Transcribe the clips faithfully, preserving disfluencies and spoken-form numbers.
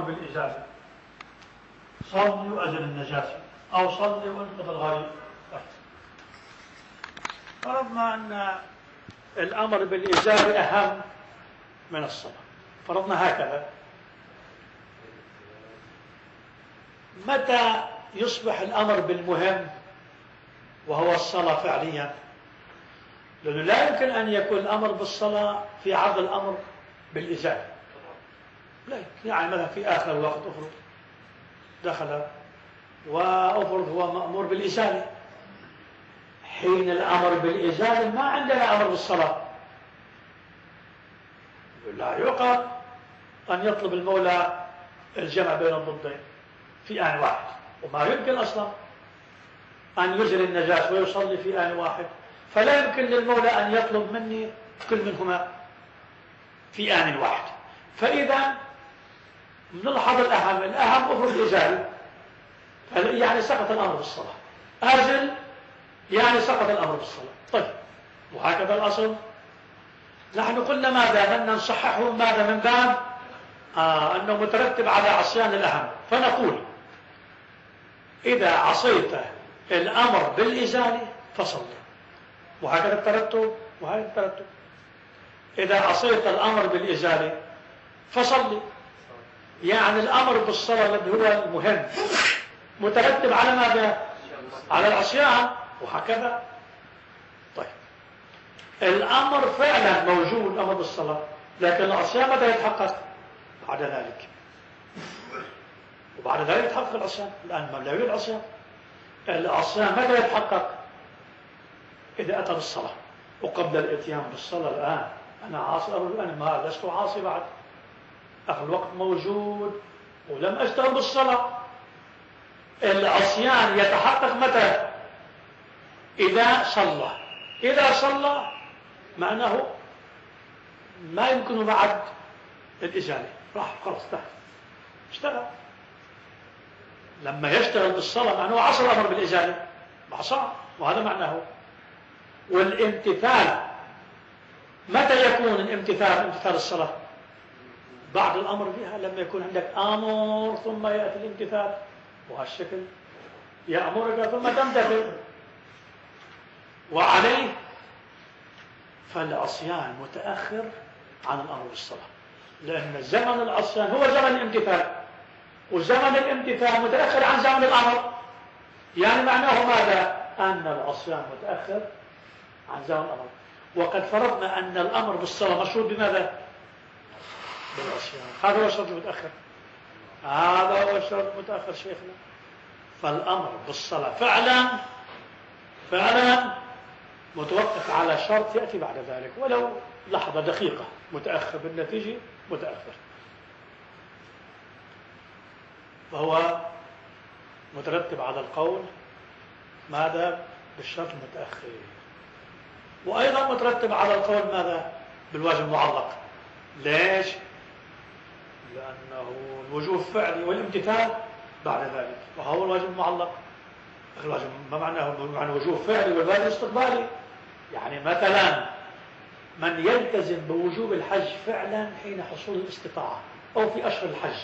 بالإزالة، صلي وأزل النجاسة، أو صلي وانقض الغريب. فرضنا أن الأمر بالإزالة أهم من الصلاة، فرضنا هكذا، متى يصبح الأمر بالمهم وهو الصلاة فعليا؟ لأنه لا يمكن أن يكون الأمر بالصلاة في عرض الأمر بالإزالة، لا يمكن. يعني مثلا في آخر الوقت أفرض دخل وأفرض هو مأمور بالإزالة، حين الأمر بالإزالة ما عندنا أمر بالصلاة، لا يعقل أن يطلب المولى الجمع بين الضدين في آن واحد، وما يمكن أصلا أن يزل النجاس ويصلي في آن واحد، فلا يمكن للمولى أن يطلب مني كل منهما في آن واحد. فإذا نلحظ الأهم، الأهم أفرض الإزالة، يعني سقط الأمر بالصلاة، أزل يعني سقط الأمر بالصلاة. طيب، وهكذا الأصل. نحن قلنا ماذا؟ أن نصححه ماذا؟ من باب آه أنه مترتب على عصيان الأهم، فنقول إذا عصيت الأمر بالإزالة فصل، وهكذا الترتب، وهكذا الترتب. إذا عصيت الأمر بالإزالة فصل، يعني الأمر بالصلاة الذي هو المهم مترتب على ماذا؟ على العصيان، وهكذا. طيب، الأمر فعلا موجود، الأمر بالصلاة، لكن العصيان متى يتحقق؟ بعد ذلك، وبعد ذلك يتحقق العصيان، الآن لا يوجد عصيان. العصيان متى يتحقق؟ إذا أتى بالصلاة، وقبل الإتيان بالصلاة الآن أنا عاصي، أقول أنا ما لست عاصي بعد، أخذ الوقت موجود ولم أشتغل بالصلاة. العصيان يتحقق متى؟ إذا صلى. إذا صلى معناه ما يمكن بعد الإزالة، راح خلاص انتهى، اشتغل. لما يشتغل بالصلاة معناه عصى الأمر بالإزالة، عصى، وهذا معناه. والامتثال متى يكون الامتثال؟ امتثال الصلاة بعد الأمر بها، لما يكون عندك آمر ثم يأتي الامتثال، وهالشكل يأمرك ثم تمتثل. وعليه فالعصيان متأخر عن الأمر بالصلاة، لأن زمن العصيان هو زمن الامتثال، وزمن الامتثال متأخر عن زمن الأمر، يعني معناه ماذا؟ أن العصيان متأخر عن زمن الأمر. وقد فرضنا أن الأمر بالصلاة مشروط بماذا؟ بالعصيان. هذا هو الشرط المتأخر، هذا هو الشرط المتأخر شيخنا. فالأمر بالصلاة فعلا فعلا متوقف على شرط يأتي بعد ذلك، ولو لحظة دقيقة، متأخر بالنتيجة متأخر، فهو مترتب على القول ماذا؟ بالشرط المتأخر. وأيضا مترتب على القول ماذا؟ بالواجب المعلق. ليش؟ لأنه الوجوب فعلي والامتثال بعد ذلك، وهو الواجب المعلق. الواجب ما معناه؟ معنى وجوب فعلي والواجب استقبالي. يعني مثلا من يلتزم بوجوب الحج فعلا حين حصول الاستطاعة أو في أشهر الحج،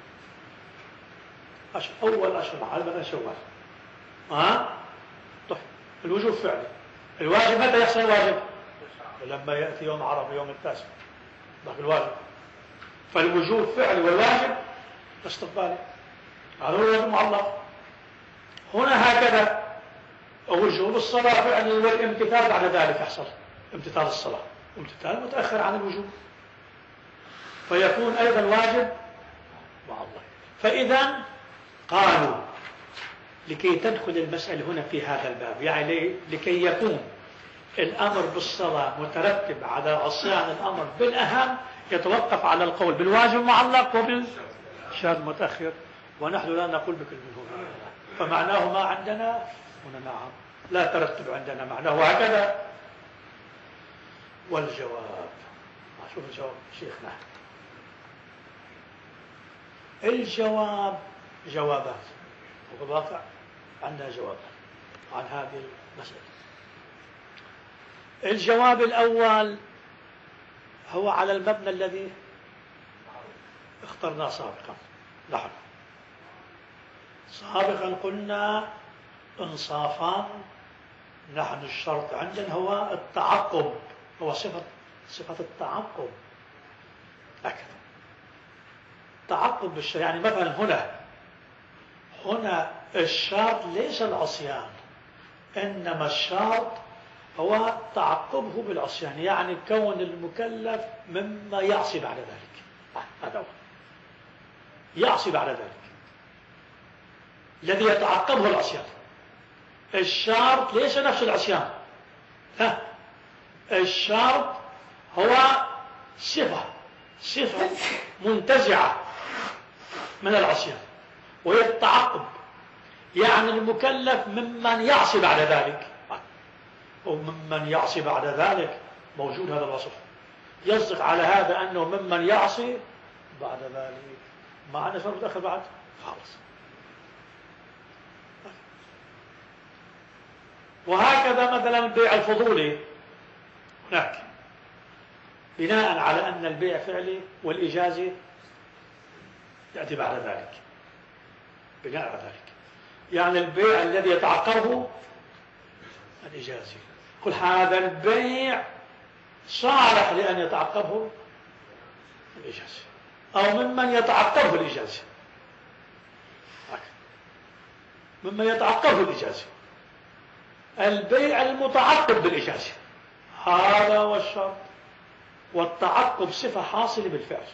أول أشهر على مثلا شوال، ها؟ طيب، الوجوب فعلي. الواجب متى يحصل الواجب؟ لما يأتي يوم عرفة، يوم التاسع، ذاك الواجب. فالوجوب فعلي والواجب استقبالي، هذا هو الواجب المعلق. هنا هكذا وجوب الصلاة فعلي والامتثال بعد ذلك يحصل امتثال الصلاة، امتثال متأخر عن الوجوب، فيكون أيضا واجب مع الله. فإذا قالوا لكي تدخل المسألة هنا في هذا الباب، يعني لكي يكون الأمر بالصلاة مترتب على عصيان الأمر بالأهم، يتوقف على القول بالواجب المعلق وبالشرط المتأخر، ونحن لا نقول بكل منهما. فمعناه ما عندنا هنا نعم، لا ترتب عندنا معناه هكذا. والجواب، شوف الجواب شيخنا. الجواب جوابات، وفي الواقع عندنا جوابات عن هذه المسألة. الجواب الأول هو على المبنى الذي اخترناه سابقا، نحن سابقا قلنا انصافان، نحن الشرط عندنا هو التعقب، هو صفة صفة التعقب. هكذا تعقب بالشرع. يعني مثلا هنا هنا الشرط ليس العصيان، إنما الشرط هو تعقبه بالعصيان، يعني كون المكلف مما يعصي بعد ذلك. هذا هو يعصي بعد ذلك الذي يتعقبه العصيان. الشرط ليس نفس العصيان، لا، الشرط هو صفة صفة منتزعة من العصيان، وهي التعقب، يعني المكلف ممن يعصي بعد ذلك، وممن يعصي بعد ذلك موجود هذا الوصف، يصدق على هذا أنه ممن يعصي بعد ذلك، مع أنه شرط متأخر بعد خالص. وهكذا مثلا البيع الفضولي هناك، بناء على أن البيع فعلي والإجازة يأتي بعد ذلك، بناء على ذلك، يعني البيع الذي يتعقبه الإجازة، قل هذا البيع صالح لأن يتعقبه الإجازة، أو ممن يتعقبه الإجازة، ممن يتعقبه الإجازة، البيع المتعقب بالإجازة، هذا هو الشرط. والتعقب صفة حاصلة بالفعل.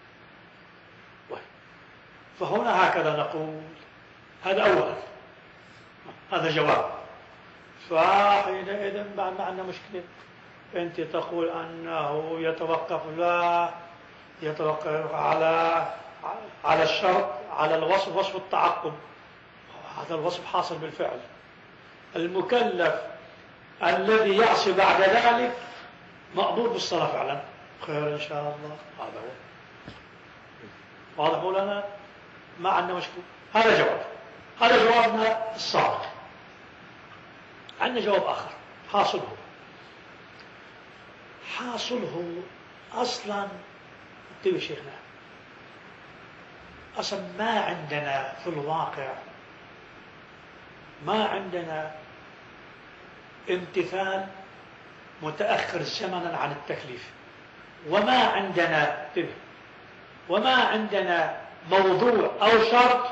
فهنا هكذا نقول، هذا أولا، هذا جواب. فحينئذ بعد ما عندنا مشكلة، أنت تقول أنه يتوقف، لا يتوقف على على الشرط، على الوصف، وصف التعقب، هذا الوصف حاصل بالفعل. المكلف الذي يعصي بعد ذلك مقبول بالصلاة فعلا، خير إن شاء الله. هذا هو واضح مولانا؟ ما عندنا مشكلة. هذا جواب، هذا جوابنا الصادق. عندنا جواب آخر، حاصله حاصله أصلا انتبه شيخنا، أصلا ما عندنا في الواقع، ما عندنا امتثال متأخر زمنا عن التكليف، وما عندنا وما عندنا موضوع أو شرط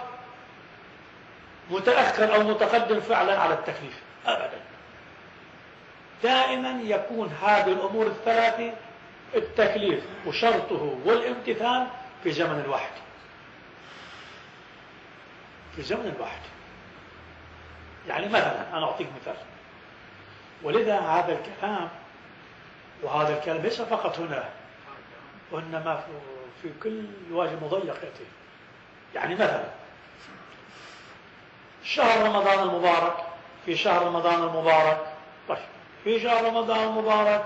متأخر أو متقدم فعلا على التكليف أبدا. دائما يكون هذه الأمور الثلاثة، التكليف وشرطه والامتثال، في زمن واحد، في زمن واحد. يعني مثلا أنا أعطيك مثال، ولذا هذا الكلام وهذا الكلام ليس فقط هنا، وإنما في كل واجب مضيق يأتي. يعني مثلا شهر رمضان المبارك، في شهر رمضان المبارك، طيب في شهر رمضان المبارك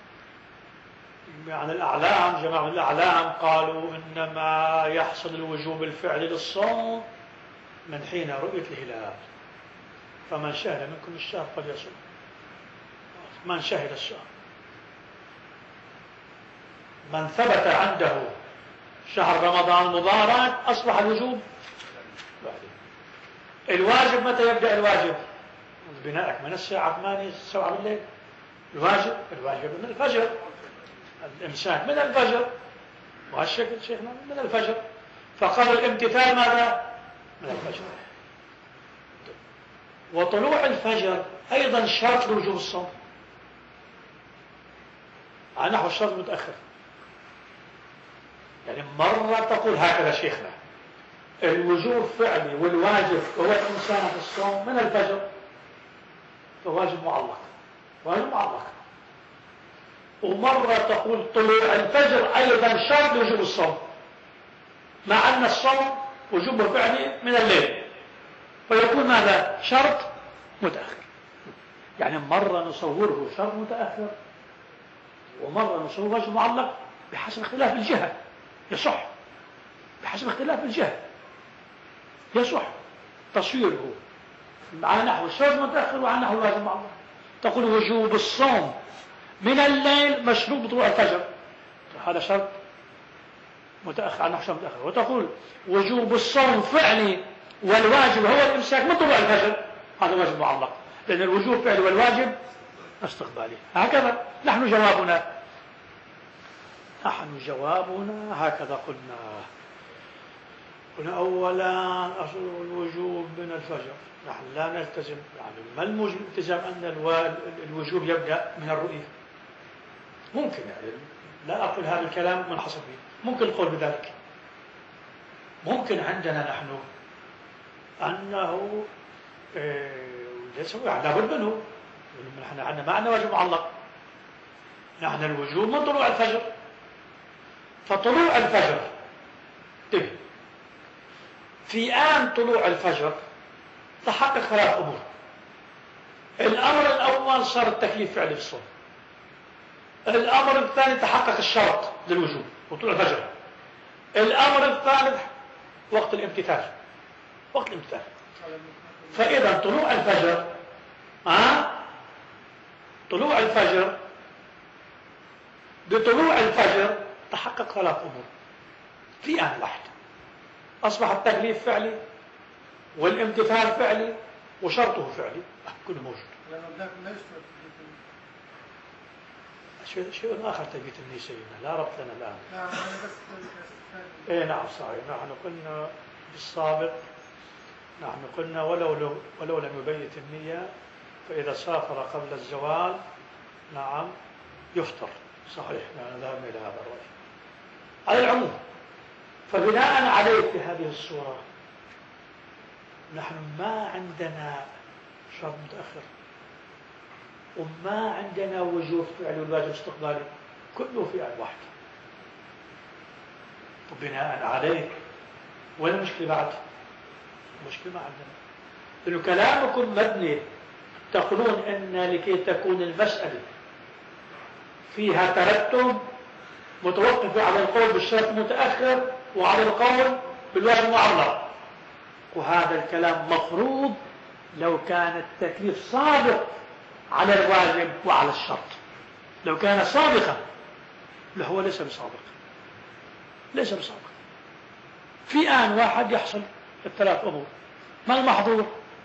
يعني الأعلام، جماعة الأعلام قالوا إنما يحصل الوجوب الفعلي للصوم من حين رؤية الهلال، فمن شهد منكم الشهر فليصم، من شهد الشهر، من ثبت عنده شهر رمضان المبارك أصبح الوجوب. الواجب متى يبدأ الواجب؟ بناءك من الساعة ثمانية سبعة بالليل. الواجب الواجب من الفجر، الإمساك من الفجر، وهالشكل شيخنا من الفجر. فقال الامتثال ماذا؟ من الفجر. وطلوع الفجر أيضا شرط لوجوب الصوم على نحو الشرط المتأخر. يعني مرة تقول هكذا شيخنا، الوجوب فعلي والواجب هو الإنسان في الصوم من الفجر، فواجب معلق، واجب معلق. ومرة تقول طلوع الفجر أيضا شرط لوجوب الصوم، مع أن الصوم وجوبه فعلي من الليل، فيكون ماذا؟ شرط متأخر. يعني مرة نصوره شرط متأخر، ومرة نصوره واجب معلق، بحسب اختلاف الجهة يصح، بحسب اختلاف الجهة يصح تصويره على نحو الشرط متأخر وعلى نحو الواجب معلق. تقول وجوب الصوم من الليل مشروط بطلوع الفجر، هذا شرط متأخر عن عشاء متأخر، وتقول وجوب الصوم فعلي والواجب هو الإمساك من طلوع الفجر، هذا واجب معلق، لأن الوجوب فعلي والواجب استقبالي. هكذا نحن جوابنا نحن جوابنا هكذا قلنا. قلنا أولا أصل الوجوب من الفجر، نحن لا نلتزم، يعني ما الالتزام أن الوجوب يبدأ من الرؤية؟ ممكن، يعني لا أقول هذا الكلام منحصر به، ممكن القول بذلك. ممكن عندنا نحن أنه ليس يعني لابد منه، نحن عندنا ما عندنا واجب معلق، نحن الوجوب من طلوع الفجر. فطلوع الفجر طيب في آن طلوع الفجر تحقق ثلاث أمور. الأمر الأول صار التكليف فعلي في الصوم. الأمر الثاني تحقق الشرط للوجوب وطلوع الفجر. الأمر الثالث وقت الامتثال، وقت الامتثال. فإذا طلوع الفجر ها طلوع الفجر بطلوع الفجر تحقق ثلاث أمور في آن واحد. أصبح التكليف فعلي والامتثال فعلي وشرطه فعلي، كله موجود. شيء شيء آخر تبيت النيسينا لا ربط لنا الآن. نعم أنا بس إيه نعم صحيح. نحن قلنا بالسابق، نحن قلنا ولو ولو لم يبيت النية فإذا سافر قبل الزوال نعم يفطر. صحيح، نحن ذهبنا إلى هذا الرأي. على العموم فبناء عليه في هذه الصورة نحن ما عندنا شرط متأخر وما عندنا وجوب فعل والواجب استقبالي، كله في آن واحد. وبناء عليه ولا مشكلة بعد؟ مشكلة ما عندنا، لأنه كلامكم مبني تقولون أن لكي تكون المسألة فيها ترتب متوقف على القول بالشرط المتأخر وعلى القول بالواجب المعلق، وهذا الكلام مفروض لو كان التكليف صادق على الواجب وعلى الشرط. لو كان صادقا، لا هو ليس بصادق، ليس بصادق. في آن واحد يحصل الثلاث أمور. ما المحظور؟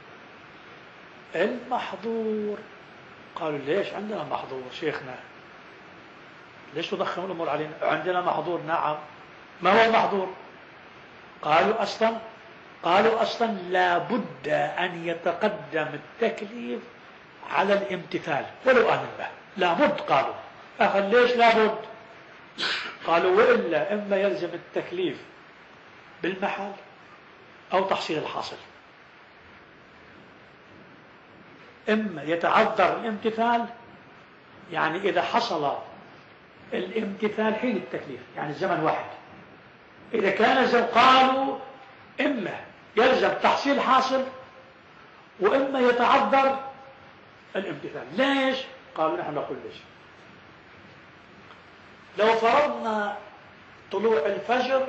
المحظور قالوا ليش عندنا محظور شيخنا؟ ليش تضخم الأمور علينا؟ عندنا محظور. نعم. ما هو المحظور؟ قالوا أصلا قالوا أصلا لا بد أن يتقدم التكليف على الامتثال ولو آن به، لا بد. قالوا أخذ ليش لا بد؟ قالوا وإلا إما يلزم التكليف بالمحل أو تحصيل الحاصل، إما يتعذر الامتثال، يعني إذا حصل الامتثال حين التكليف يعني الزمن واحد، إذا كان زم قالوا إما يلزم تحصيل حاصل وإما يتعذر الامتثال. ليش؟ قالوا نحن نقول ليش. لو فرضنا طلوع الفجر،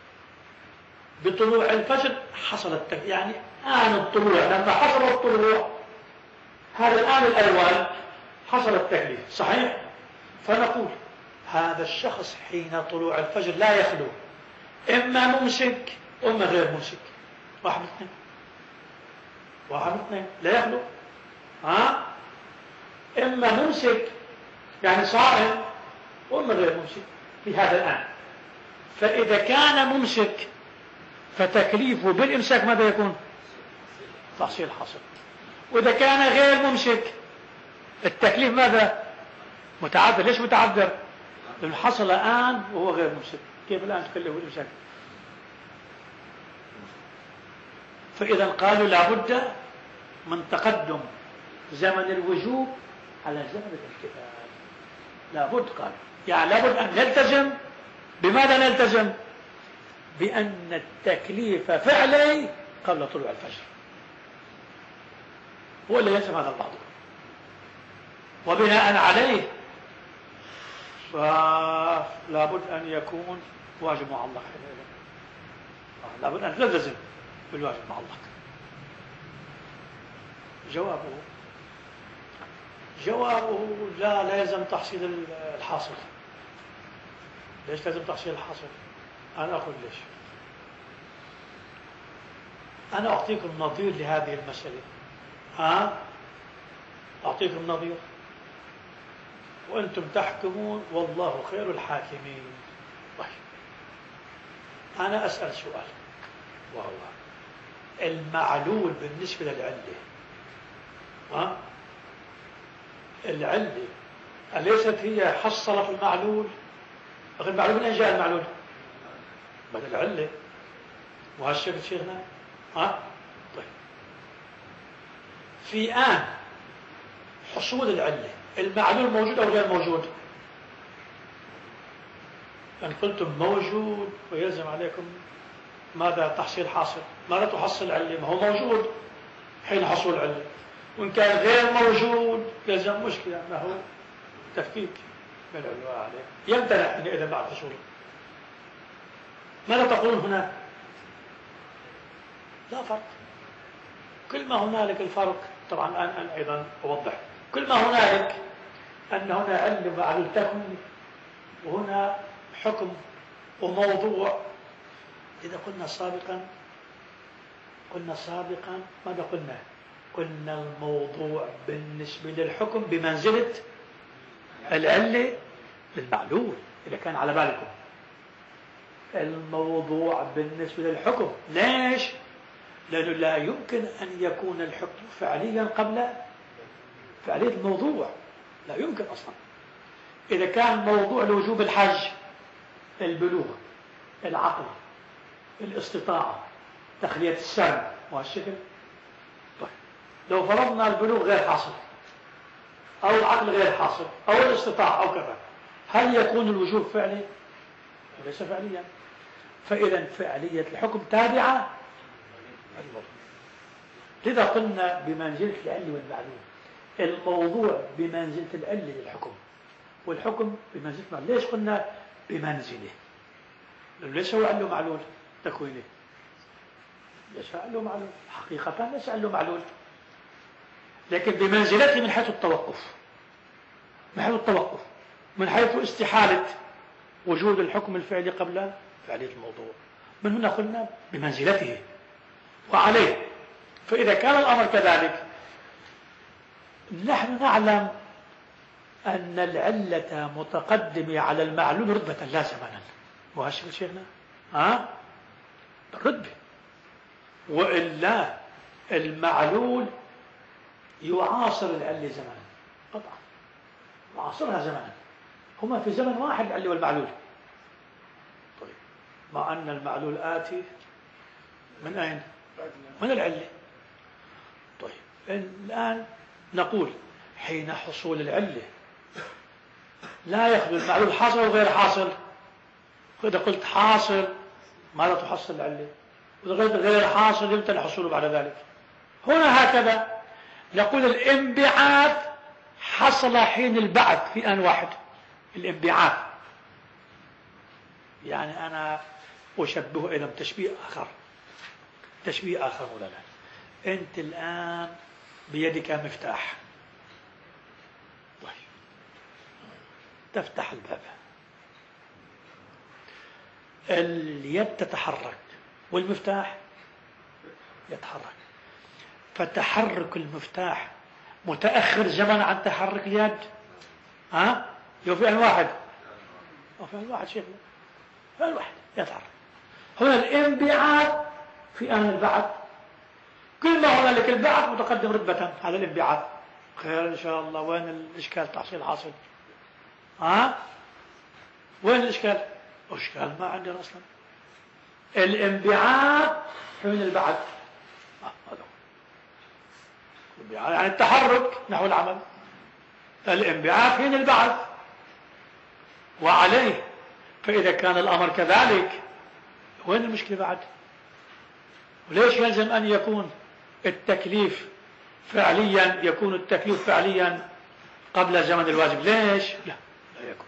بطلوع الفجر حصل التكليف، يعني آن الطلوع، لما حصل الطلوع هذا الآن الأول حصل التكليف صحيح؟ فنقول هذا الشخص حين طلوع الفجر لا يخلو إما ممسك وإما غير ممسك، واحد من اثنين، واحد من اثنين لا يخلو. ها؟ إما ممسك يعني صائم وإما غير ممسك في هذا الآن. فإذا كان ممسك فتكليفه بالإمساك ماذا يكون؟ تحصيل حاصل. وإذا كان غير ممسك التكليف ماذا؟ متعذر. ليش متعذر؟ لأنه حصل الآن وهو غير ممسك، كيف الآن تكلفه بالإمساك؟ فإذا قالوا لابد من تقدم زمن الوجوب على زمن الامتثال، لابد. قال يعني لابد أن نلتزم. بماذا نلتزم؟ بأن التكليف فعلي قبل طلوع الفجر، هو اللي يلزم هذا البعض. وبناء عليه فلابد أن يكون واجب معلق، لابد أن نلتزم بالواجب المعلق. جوابه جوابه لا لا يلزم تحصيل الحاصل. ليش لازم تحصيل الحاصل؟ أنا أقول ليش. أنا أعطيكم نظير لهذه المسألة. ها؟ أعطيكم نظير وأنتم تحكمون والله خير الحاكمين. طيب أنا أسأل سؤال، وهو المعلول بالنسبة للعلة، ها؟ العلة أليست هي حصلت المعلول؟ أخي المعلول من أين جاء المعلول؟ من العلة. وهالشكل شيخنا، ها؟ طيب في آن حصول العلة المعلول موجود أو غير موجود؟ إن قلتم موجود ويلزم عليكم ماذا تحصيل حاصل؟ ماذا تحصل العلة؟ ما هو موجود حين حصول العلة. وإن كان غير موجود يلزم مشكلة، ما هو تفكيك بالعلوة عليه، يمتنع حينئذ بعد حصوله. ماذا تقولون هنا؟ لا فرق. كل ما هنالك الفرق، طبعا الآن أنا أيضا أوضح، كل ما هنالك أن هنا علم معلول تكويني وهنا حكم وموضوع. إذا قلنا سابقا قلنا سابقا ماذا قلنا؟ قلنا الموضوع بالنسبة للحكم بمنزلة العلة للمعلول. إذا كان على بالكم الموضوع بالنسبة للحكم، ليش؟ لأنه لا يمكن أن يكون الحكم فعليا قبل فعلية الموضوع، لا يمكن أصلا. إذا كان موضوع لوجوب الحج البلوغ، العقل، الاستطاعة، تخلية السم وهالشكل، طيب لو فرضنا البلوغ غير حاصل أو العقل غير حاصل أو الاستطاعة أو كذا، هل يكون الوجوب فعلي؟ وليس فعليا. فإذا فعلية الحكم تابعة الموضوع. لذا قلنا بمنزلة العلة والمعلول. الموضوع بمنزلة العلة للحكم والحكم بمنزلة المعلول. ليش قلنا بمنزله؟ ليس هو علة معلول تكوينه، ليس علة معلول حقيقة، ليس علة معلول، لكن بمنزلته من حيث التوقف، من حيث التوقف من حيث استحالة وجود الحكم الفعلي قبل فعلية الموضوع. من هنا قلنا بمنزلته وعليه. فإذا كان الأمر كذلك، نحن نعلم أن العلة متقدمة على المعلول رتبة لا زمنا. وهالشكل شيخنا، ها؟ الرتبة. وإلا المعلول يعاصر العلة زمنا، قطعا يعاصرها زمنا، هما في زمن واحد العلة والمعلول. طيب مع أن المعلول آتي من أين؟ من العلة. طيب الآن نقول حين حصول العلة لا يخلو المعلول حاصل وغير حاصل. وإذا قلت حاصل ماذا تحصل العلة؟ وإذا قلت غير حاصل يمتنع الحصول بعد ذلك. هنا هكذا نقول الانبعاث حصل حين البعث في آن واحد. الانبعاث يعني أنا أشبهه إلى تشبيه آخر، تشبيه آخر ولا لا. أنت الآن بيدك مفتاح، طيب تفتح الباب، اليد تتحرك والمفتاح يتحرك، فتحرك المفتاح متأخر زمن عن تحرك اليد. ها؟ يو في آن واحد أو في آن واحد شيخنا، في آن واحد يتحرك. هنا الانبعاث في آن البعث، كل ما هنالك البعث متقدم رتبة على الانبعاث. خير إن شاء الله. وين الإشكال تحصيل حاصل؟ ها؟ وين الإشكال؟ إشكال ما عندنا أصلا. الانبعاث حين البعث، يعني التحرك نحو العمل. الانبعاث حين البعث وعليه. فإذا كان الأمر كذلك وين المشكلة بعد؟ وليش يلزم أن يكون التكليف فعليا، يكون التكليف فعليا قبل زمن الواجب؟ ليش؟ لا لا يكون.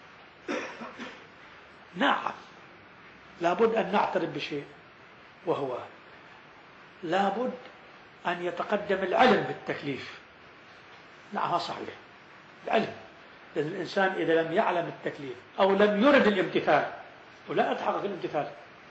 نعم لابد أن نعترف بشيء، وهو لابد أن يتقدم العلم بالتكليف. نعم صحيح، العلم، لأن الإنسان إذا لم يعلم التكليف أو لم يرد الامتثال ولا يتحقق الامتثال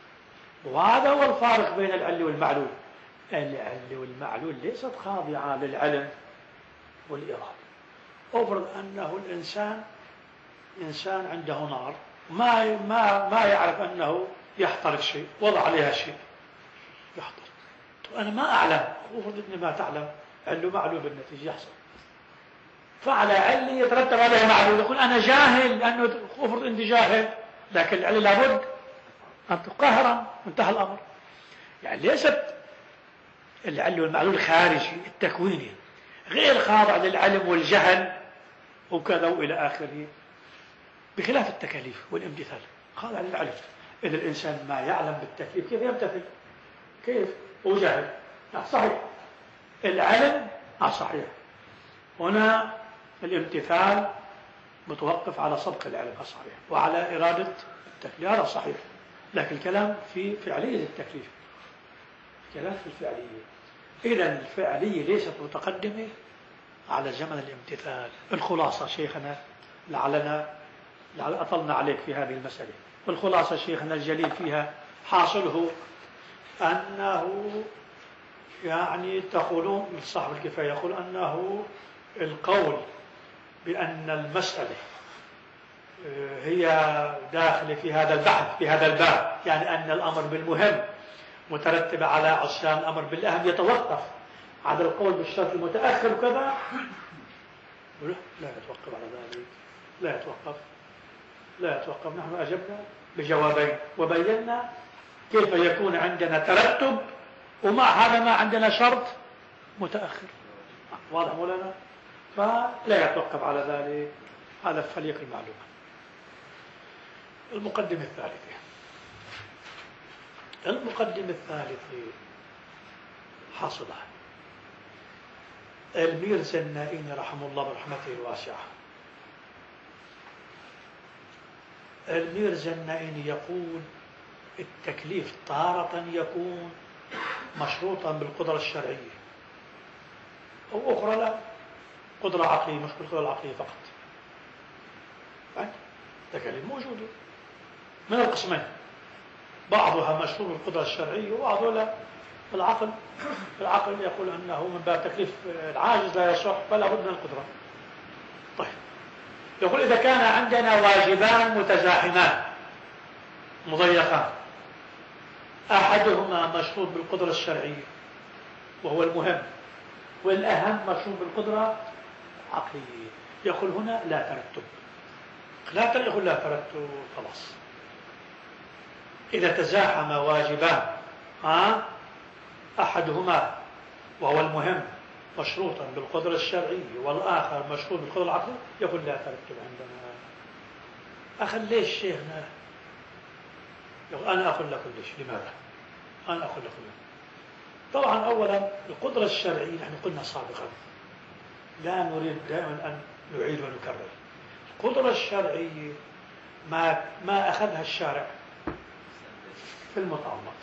وهذا هو الفارق بين العل والمعلول. العل والمعلول ليست خاضعة للعلم والإرادة. أفرض أنه الإنسان إنسان عنده نار، ما ما ما يعرف أنه يحترق شيء، وضع عليها شيء يحترق. أنا ما أعلم، أفرض أني ما تعلم، عل ومعلول بالنتيجة يحصل. فعلى عل يترتب عليه معلول. يقول أنا جاهل، لأنه أفرض أنت جاهل، لكن العل لابد أن تقهر، انتهى الأمر. يعني ليست العل والمعلول خارجي التكويني، غير خاضع للعلم والجهل وكذا وإلى آخره، بخلاف التكاليف والامتثال خاضع للعلم. إذا الإنسان ما يعلم بالتكليف كيف يمتثل؟ كيف؟ هو جاهل. صحيح العلم صحيح، هنا الامتثال متوقف على سبق العلم الصحيح وعلى إرادة التكليف، هذا صحيح. لكن الكلام في فعلية التكليف، الكلام في الفعلية. إذا الفعلية ليست متقدمة على زمن الامتثال. الخلاصة شيخنا، لعلنا لعل أطلنا عليك في هذه المسألة، والخلاصة شيخنا الجليل فيها حاصله أنه يعني تقولون صاحب الكفاية يقول أنه القول بأن المسألة هي داخلة في هذا البحث في هذا الباب، يعني أن الأمر بالمهم مترتب على عصيان الأمر بالأهم، يتوقف على القول بالشرط المتأخر وكذا. لا يتوقف على ذلك، لا يتوقف لا يتوقف نحن أجبنا بجوابين وبينا كيف يكون عندنا ترتب ومع هذا ما عندنا شرط متأخر. واضح مولانا؟ فلا يتوقف على ذلك. هذا فليك المعلومة. المقدمة الثالثة المقدمة الثالثة حاصلة. الميرزا النائين رحمه الله برحمته الواسعة، الميرزا النائين يقول التكليف تارة يكون مشروطا بالقدرة الشرعية، أو أخرى لا، قدرة عقلية، مش بالقدرة العقلية فقط. التكاليف موجودة من القسمين، بعضها مشروط بالقدرة الشرعية وبعضها لا بالعقل. العقل يقول أنه من باب تكليف العاجز لا يصح، فلا بد من القدرة. طيب، يقول إذا كان عندنا واجبان متزاحمان مضيقان، أحدهما مشروط بالقدرة الشرعية وهو المهم، والأهم مشروط بالقدرة العقلية، يقول هنا لا ترتب. لا ترتب، يقول لا ترتب، خلاص. إذا تزاحم واجبان، ها أحدهما وهو المهم مشروطا بالقدرة الشرعية والآخر مشروط بالقدرة العقلية، يقول لا ترتب عندنا. أخذ ليش شيخنا؟ يقول أنا أقول لكم ليش. لماذا؟ أنا أقول لكم ليش. طبعا أولا القدرة الشرعية نحن قلنا سابقا لا نريد دائما أن نعيد ونكرر. القدرة الشرعية ما ما أخذها الشارع في المطلق،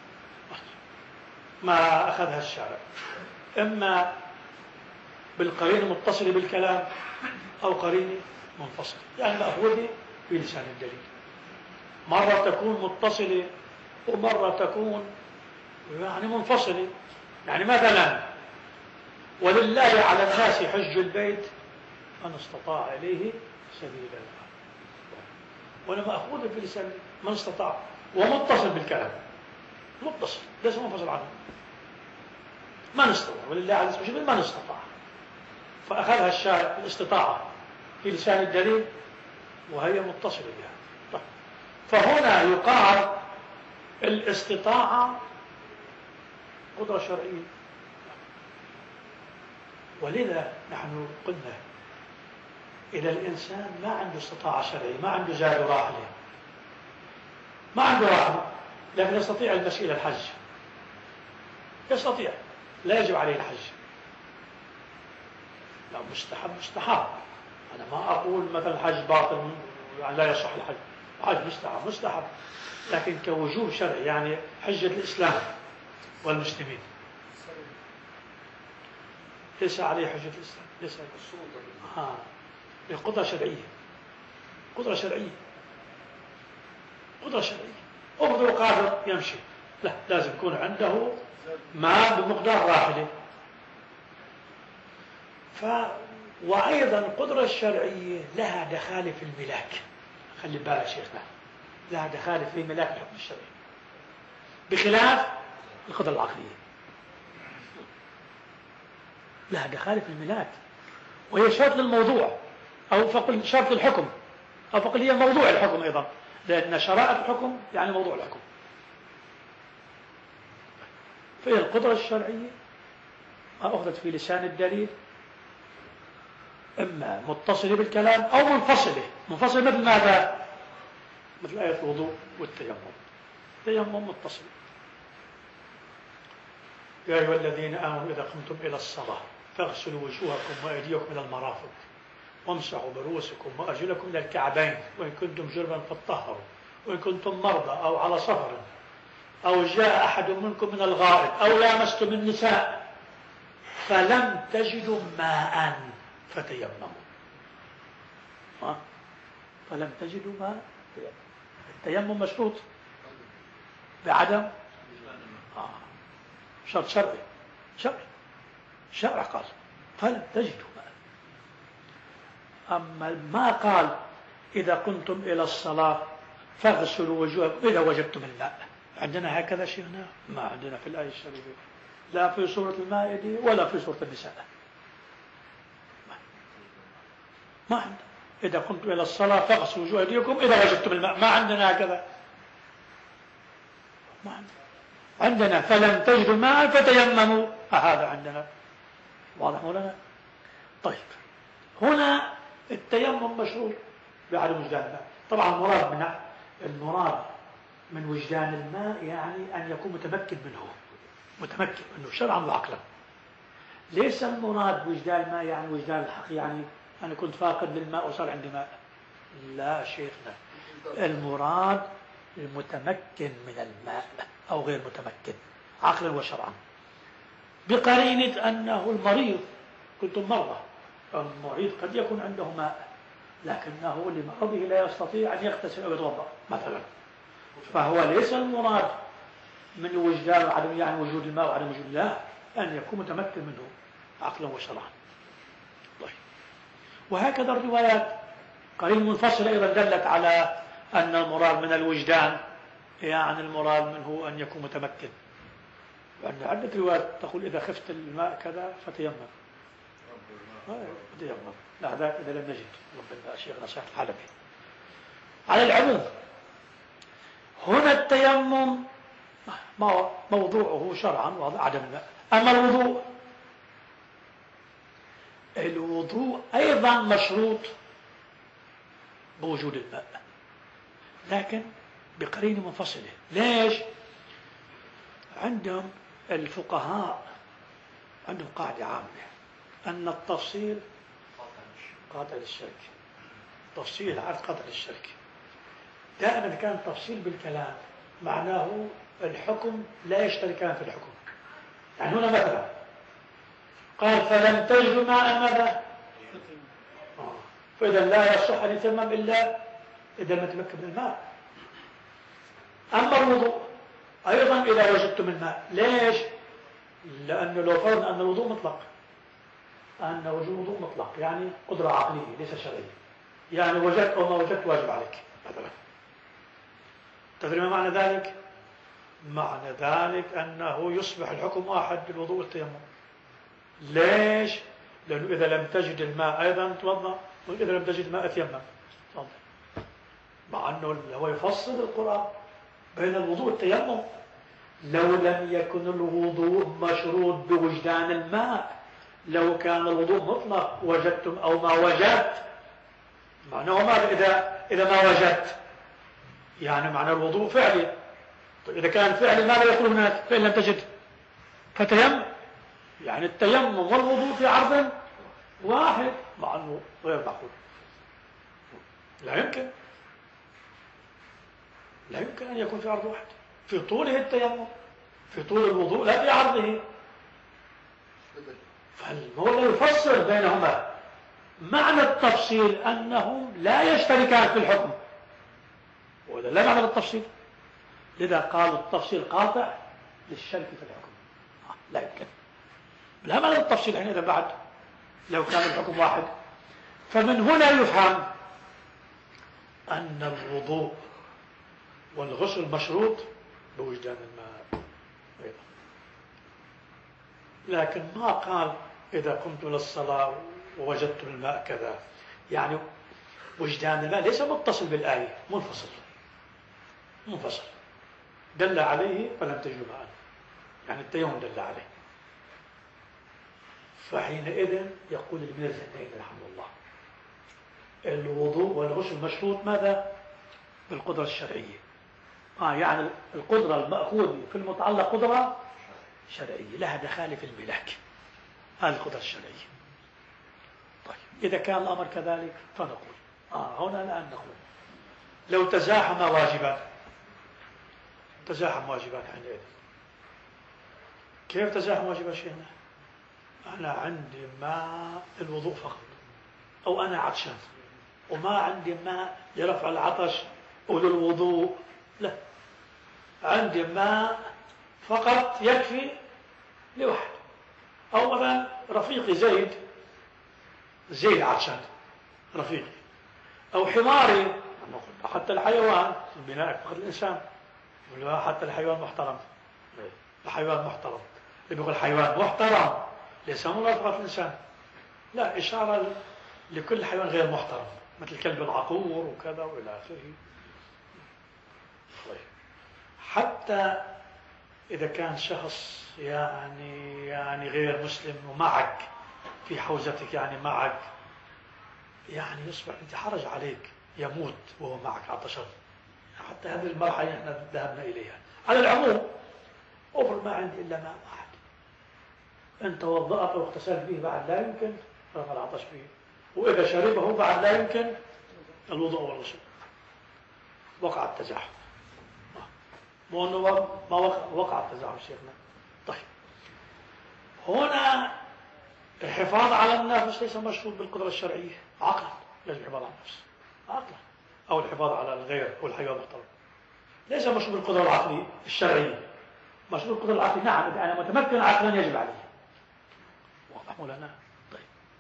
ما أخذها الشارع إما بالقرينة المتصلة بالكلام أو قرينة منفصلة، يعني مأخوذة في لسان الدليل. مرة تكون متصلة ومرة تكون يعني منفصلة. يعني مثلا ولله على الناس حج البيت من استطاع إليه سبيلا، وأنا مأخوذة في لسان من استطاع، ومتصل بالكلام، متصل ليس منفصل عنه. من استطاع، ولله على الناس حج البيت من استطاع، فأخذها الشارع الاستطاعة في لسان الدليل وهي متصلة بها. طيب. فهنا يقال الاستطاعة قدرة شرعية، ولذا نحن قلنا إذا الإنسان ما عنده استطاعة شرعية، ما عنده زاد راحلة، ما عنده راحلة، لكن يستطيع المشي إلى الحج، يستطيع، لا يجب عليه الحج، لا مستحب مستحب. أنا ما أقول مثلا الحج باطل يعني لا يصح الحج، الحج مستحب مستحب، لكن كوجوب شرعي يعني حجة الإسلام والمسلمين ليس عليه حجة الإسلام، ليس ها قدرة شرعية، قدرة شرعية، قدرة شرعية. أفضل قادر يمشي لا، لازم يكون عنده ماء بمقدار راحلة. ف وأيضا القدرة الشرعية لها دخالة في الملاك. خلي بالك شيخنا، لها دخالة في ملاك الحكم الشرعي بخلاف القدرة العقلية. لها دخالة في الملاك، وهي شرط للموضوع، أو فقل شرط للحكم، أو فقل هي موضوع الحكم أيضا، لأن شرائع الحكم يعني موضوع الحكم. فهي القدرة الشرعية ما أخذت في لسان الدليل إما متصلة بالكلام أو منفصلة. منفصلة مثل ماذا؟ مثل آية الوضوء والتيمم. التيمم متصل: يا أيها الذين آمنوا إذا قمتم إلى الصلاة فاغسلوا وجوهكم وأيديكم إلى المرافق وامسحوا برؤوسكم وأرجلكم إلى الكعبين وإن كنتم جنبا فاطهروا وإن كنتم مرضى أو على سفر أو جاء أحد منكم من الغائط أو لامستم النساء فلم تجدوا ماء فتيمموا. ها؟ فلم تجدوا ماء. التيمم مشروط بعدم آه. شرط شرعي شرعي شرع قال فلم تجدوا ماء. أما ما قال إذا قمتم إلى الصلاة فاغسلوا وجوهكم إذا وجدتم الماء. عندنا هكذا شيخنا؟ ما عندنا في الآية الشريفة، لا في سورة المائدة ولا في سورة النساء. ما عندنا إذا قمتم إلى الصلاة فاغسلوا وجوهكم إذا وجدتم الماء. ما عندنا هكذا، ما عندنا. عندنا فلم تجدوا الماء فتيمموا. هذا عندنا واضح مولانا؟ طيب، هنا التيمم مشروط بعدم وجدان الماء. طبعا المراد من المراد من وجدان الماء يعني أن يكون متمكن منه، متمكن منه شرعا وعقلا. ليس المراد وجدان الماء يعني وجدان الحق، يعني أنا كنت فاقد للماء وصار عندي ماء. لا شيخنا، المراد المتمكن من الماء أو غير متمكن عقلا وشرعا، بقرينة أنه المريض، كنتم مرضى، المريض قد يكون عنده ماء لكنه لمرضه لا يستطيع أن يغتسل أو يتوضأ مثلا، فهو ليس المراد من وجدان وعدم يعني وجود الماء وعدم وجود الله، أن يكون متمكن منه عقلا وشرعا. طيب، وهكذا الروايات قليل منفصلة أيضا دلت على أن المراد من الوجدان يعني المراد منه أن يكون متمكن. وأن عدة روايات تقول إذا خفت الماء كذا فتيمم. فتيمم. لا، هذا إذا لم نجد. ربنا شيخ نصيحة الحلبي. على العموم هنا التيمم موضوعه شرعا واضح عدم الماء. أما الوضوء، الوضوء أيضا مشروط بوجود الماء لكن بقرينة منفصلة. ليش؟ عندهم الفقهاء عندهم قاعدة عامة أن التفصيل قاطع للشرك. تفصيل عن قاطع للشرك. دائما كان التفصيل بالكلام معناه الحكم لا يشتركان في الحكم. يعني هنا مثلا قال فلم تجدوا ماء ماذا؟ فإذا لا يصح أن يتمم إلا إذا لم يتمكن من الماء. أما الوضوء أيضا إذا وجدتم الماء. ليش؟ لأنه لو فرضنا أن الوضوء مطلق، أن وجود الوضوء مطلق يعني قدرة عقلية ليس شرعية، يعني وجدت أو ما وجدت واجب عليك مثلا. تدري ما معنى ذلك؟ معنى ذلك أنه يصبح الحكم واحد بالوضوء والتيمم. ليش؟ لأنه إذا لم تجد الماء أيضا توضأ، وإذا لم تجد ماء تيمم. مع أنه هو يفصل القرآن بين الوضوء والتيمم. لو لم يكن الوضوء مشروط بوجدان الماء، لو كان الوضوء مطلق وجدتم أو ما وجدت، معناه ماذا؟ إذا إذا ما وجدت يعني معنى الوضوء فعلي. طيب إذا كان فعلي ماذا يقول هناك؟ فإن لم تجد فتيمم، يعني التيمم والوضوء في عرض واحد، مع أنه غير معقول. لا يمكن لا يمكن أن يكون في عرض واحد، في طوله التيمم، في طول الوضوء، لا في عرضه. فالمولى يفصل بينهما. معنى التفصيل أنهم لا يشتركان في الحكم، وهذا لا معنى للتفصيل. لذا قالوا التفصيل قاطع للشرك في الحكم. لا يمكن، لا معنى التفصيل حينئذ بعد لو كان الحكم واحد. فمن هنا يفهم أن الوضوء والغسل مشروط بوجدان الماء أيضا، لكن ما قال إذا قمت للصلاة ووجدت الماء كذا. يعني وجدان الماء ليس متصل بالآية، منفصل منفصل دل عليه فلم تجد ماء، يعني التيمم دل عليه. فحينئذ يقول ابن الزنين رحمه الله الوضوء والغسل مشروط ماذا؟ بالقدرة الشرعية. آه يعني القدرة المأخوذة في المتعلق قدرة شرعية لها دخال في الملاك، هذه القدرة الشرعية. طيب إذا كان الأمر كذلك فنقول آه هنا الآن نقول لو تزاحم واجبان، تزاحم واجبان حينئذ كيف تزاحم واجبان شيخنا؟ أنا عندي ماء الوضوء فقط، أو أنا عطشان وما عندي ماء لرفع العطش وللوضوء، لا، عندي ماء فقط يكفي لوحد. أو مثلا رفيقي زيد زيد عطشان رفيقي، أو حماري، حتى الحيوان البناء فقط الإنسان، حتى الحيوان محترم، الحيوان محترم، اللي بيقول حيوان محترم ليس مو فقط الإنسان، لا، إشارة لكل حيوان غير محترم مثل كلب العقور وكذا وإلى آخره. حتى إذا كان شخص يعني يعني غير مسلم ومعك في حوزتك، يعني معك، يعني يصبح أنت حرج عليك يموت وهو معك عطشان. حتى هذه المرحلة احنا ذهبنا إليها. على العموم أفرض ما عندي إلا ماء واحد، أنت وضأت واغتسلت به بعد لا يمكن رفع العطش به، وإذا شربه بعد لا يمكن الوضوء والغسل، وقع التزاحم. مو أنه ما وقع, وقع التزاحم شيخنا. طيب هنا الحفاظ على النفس ليس مشروط بالقدرة الشرعية عقلا، يجب الحفاظ على النفس عقلا، أو الحفاظ على الغير أو الحيوان المحترم ليس مشروط بالقدرة العقلية الشرعية. مشروط بالقدرة العقلية نعم، إذا أنا متمكن عقلا يجب عليه، واضح مولانا؟ طيب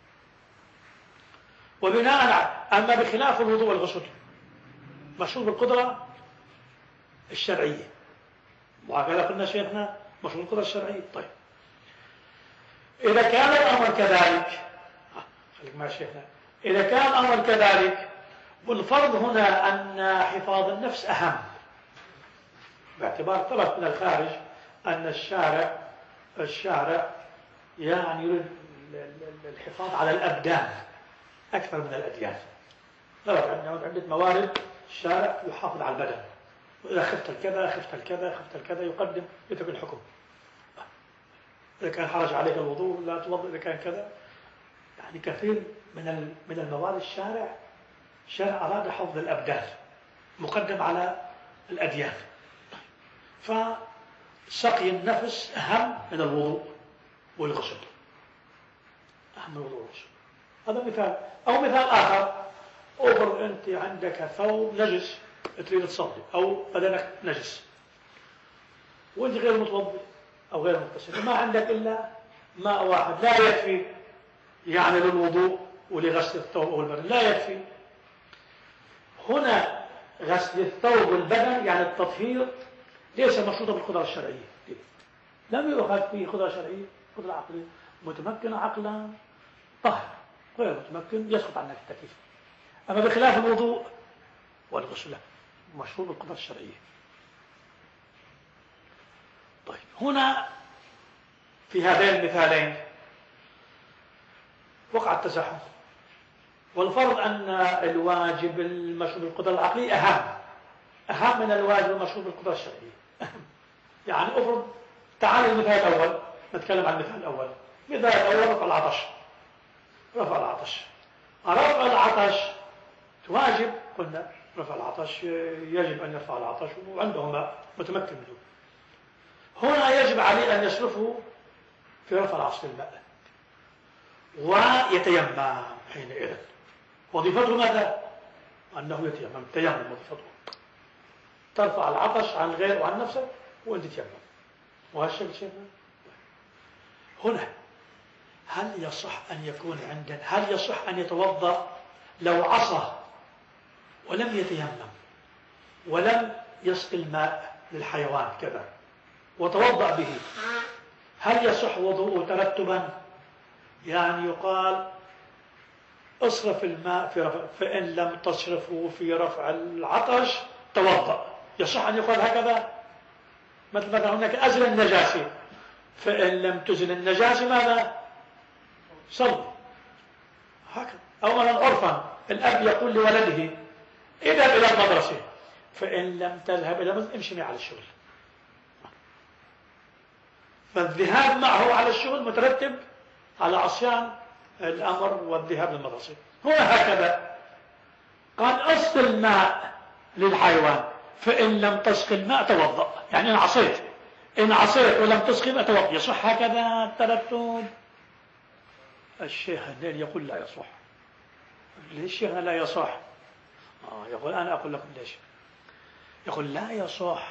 وبناء على أما بخلاف الوضوء والغسل مشروط بالقدرة الشرعية، وهكذا قلنا شيخنا مشروط بالقدرة الشرعية. طيب إذا كان الأمر كذلك، خليك مع شيخنا، إذا كان الأمر كذلك والفرض هنا أن حفاظ النفس أهم، باعتبار ثبت من الخارج أن الشارع الشارع يعني يريد الحفاظ على الأبدان أكثر من الأديان. ثبت عندنا عدة موارد الشارع يحافظ على البدن، وإذا خفت الكذا خفت الكذا خفت الكذا يقدم يترك الحكم. إذا كان حرج عليك الوضوء لا توضأ، إذا كان كذا، يعني كثير من من الموارد الشارع الشارع أراد حفظ الأبدان مقدم على الأديان. فسقي النفس أهم من الوضوء والغسل، أهم من الوضوء والغسل. هذا مثال. أو مثال آخر، أفرض أنت عندك ثوب نجس تريد تصلي، أو بدنك نجس وأنت غير متوضئ أو غير مغتسل، ما عندك إلا ماء واحد لا يكفي يعني للوضوء ولغسل الثوب أو البدن، لا يكفي. هنا غسل الثوب والبدن يعني التطهير ليس مشروطا بالقدرة الشرعية، لم يؤخذ فيه قدرة شرعية، قدرة عقلية. متمكن عقلا طهر، غير متمكن يسقط عنك التكليف. أما بخلاف الوضوء والغسل مشروط بالقدرة الشرعية. طيب هنا في هذين المثالين وقع التزاحم، والفرض أن الواجب المشروط بالقدرة العقلية أهم أهم من الواجب المشروط بالقدرة الشرعية. يعني أفرض تعال المثال الأول، نتكلم عن المثال الأول. المثال الأول رفع العطش، رفع العطش رفع العطش واجب، قلنا رفع العطش يجب أن يرفع العطش وعنده ماء متمكن منه. هنا يجب عليه أن يصرفه في رفع العطش الماء ويتيمم. حينئذ وظيفته ماذا؟ أنه يتيمم، تيمم وظيفته. ترفع العطش عن الغير وعن نفسك وأنت تيمم، وهالشكل شيخنا. هنا هل يصح أن يكون عندنا، هل يصح أن يتوضأ لو عصى ولم يتيمم ولم يسقي الماء للحيوان كذا وتوضأ به، هل يصح وضوءه ترتبا؟ يعني يقال اصرف الماء في رفع، فإن لم تصرفه في رفع العطش توضأ، يصح أن يقال هكذا؟ مثل مثلا هناك أزل النجاسة، فإن لم تزل النجاسة ماذا؟ صل، هكذا. أو مثلا عرفا الأب يقول لولده اذهب إلى المدرسة، فإن لم تذهب إلى المدرسة امشي على الشغل. فالذهاب معه على الشغل مترتب على عصيان الأمر والذهاب للمدرسة. هنا هكذا قال أسق الماء للحيوان، فإن لم تسق الماء توضأ، يعني إن عصيت إن عصيت ولم تسق الماء توضأ. يصح هكذا الترتب؟ الشيخ هنين يقول لا يصح. ليش شيخنا لا يصح؟ آه يقول أنا أقول لكم ليش. يقول لا يصح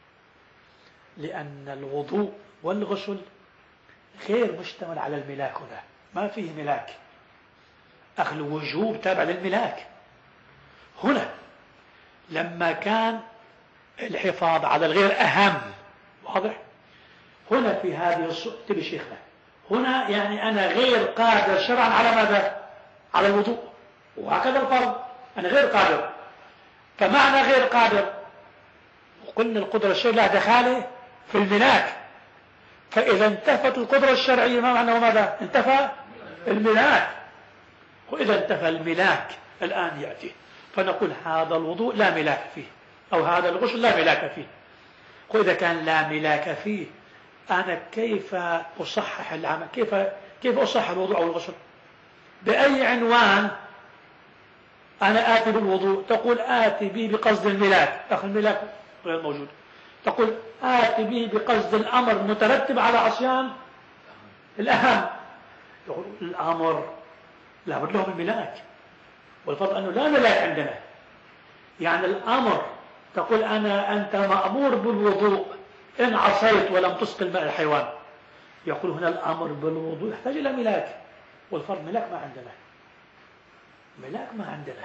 لأن الوضوء والغسل غير مشتمل على الملاك، هنا ما فيه ملاك، أخذ الوجوب تابع للملاك. هنا لما كان الحفاظ على الغير أهم، واضح؟ هنا في هذه الصورة تبي شيخنا، هنا يعني أنا غير قادر شرعا على ماذا؟ على الوضوء، وهكذا الفرض أنا غير قادر. فمعنى غير قادر، وقلنا القدرة الشرعية لها دخاله في الملاك، فإذا انتفت القدرة الشرعية ما معنى ماذا؟ انتفى الملاك، وإذا انتفى الملاك الآن يأتي فنقول هذا الوضوء لا ملاك فيه، أو هذا الغسل لا ملاك فيه. وإذا كان لا ملاك فيه أنا كيف أصحح العمل؟ كيف كيف أصحح الوضوء أو الغسل؟ بأي عنوان أنا آتي بالوضوء؟ تقول آتي به بقصد الملاك، أخي الملاك غير موجود. تقول آتي به بقصد الأمر مترتب على عصيان الأهم. يقول الأمر لابد له من ملاك، والفرض أنه لا ملاك عندنا. يعني الأمر تقول أنا أنت مأمور بالوضوء إن عصيت ولم تسق الماء الحيوان. يقول هنا الأمر بالوضوء يحتاج إلى ملاك، والفرض ملاك ما عندنا، ملاك ما عندنا.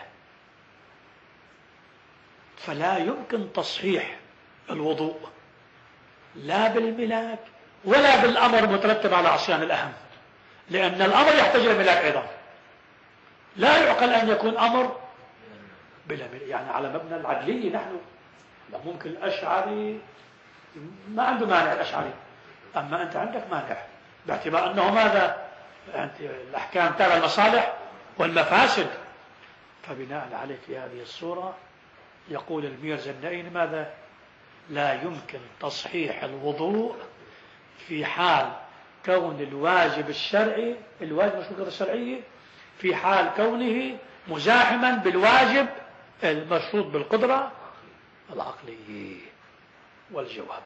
فلا يمكن تصحيح الوضوء لا بالملاك ولا بالأمر المترتب على عصيان الأهم، لأن الأمر يحتاج إلى ملاك أيضا. لا يعقل أن يكون أمر بلا ملاك، يعني على مبنى العدلية نحن. لا ممكن الأشعري ما عنده مانع الأشعري، أما أنت عندك مانع باعتبار أنه ماذا؟ أنت الأحكام تابع المصالح والمفاسد. فبناء عليه في هذه الصورة يقول الميرزا النائين ماذا؟ لا يمكن تصحيح الوضوء في حال كون الواجب الشرعي، الواجب مش بالقدرة الشرعية، في حال كونه مزاحما بالواجب المشروط بالقدرة العقلية. والجواب